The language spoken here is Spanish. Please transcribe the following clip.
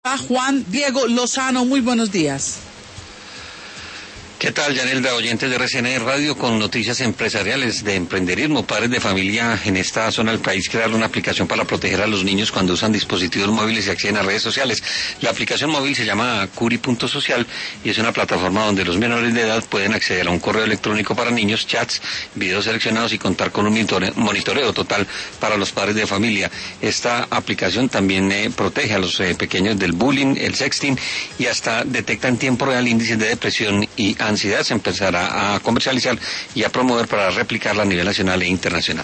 Juan Diego Lozano, muy buenos días. ¿Qué tal, Yanelda, oyentes de RCN Radio, con noticias empresariales de emprenderismo? Padres de familia en esta zona del país crearon una aplicación para proteger a los niños cuando usan dispositivos móviles y acceden a redes sociales. La aplicación móvil se llama Curi.social y es una plataforma donde los menores de edad pueden acceder a un correo electrónico para niños, chats, videos seleccionados y contar con un monitoreo total para los padres de familia. Esta aplicación también protege a los pequeños del bullying, el sexting y hasta detecta en tiempo real índices de depresión y ansiedad. Se empezará a comercializar y a promover para replicarla a nivel nacional e internacional.